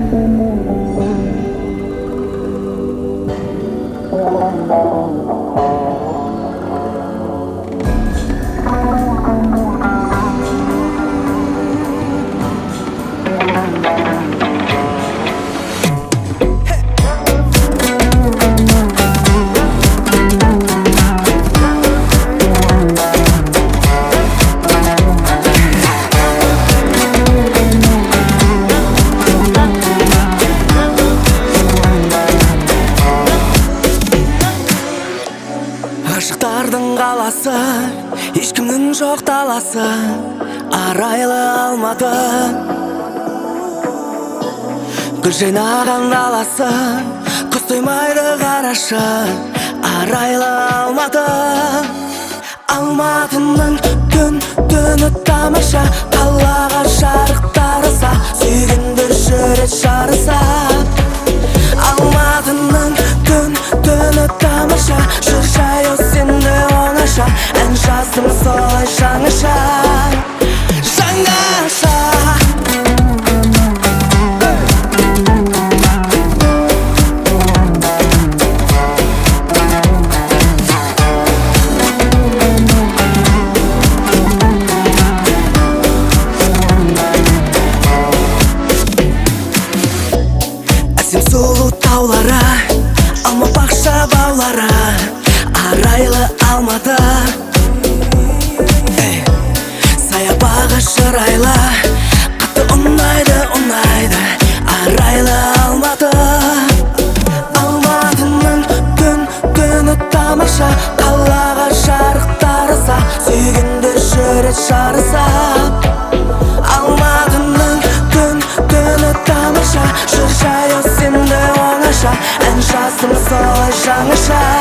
Ғашықтардың қаласы, ешкімнің жоқ таласы, арайлы Алматы. Гүл жайнаған даласы, күз тоймайды қарашы, арайлы Алматы. Алматының түні тамаша, қалаға жарық тараса, сүйгендер жүрек жарыса. Алматының түні тамаша, жүр жаяу сенде оңаша, ән жаздым солай жаңаша, жаңаша. Әсем сұлу таулары, алма бақша баулары, арайлы Алматы. Саябағы шырайлы, қатты ұнайды, арайлы Алматы. Алматының түні тамаша, қалаға жарық тараса, сүйгендер жүрек жарыса. Алматының түні тамаша, жүр жаяу сенде оңаша, ән жаздым солай жаңаша.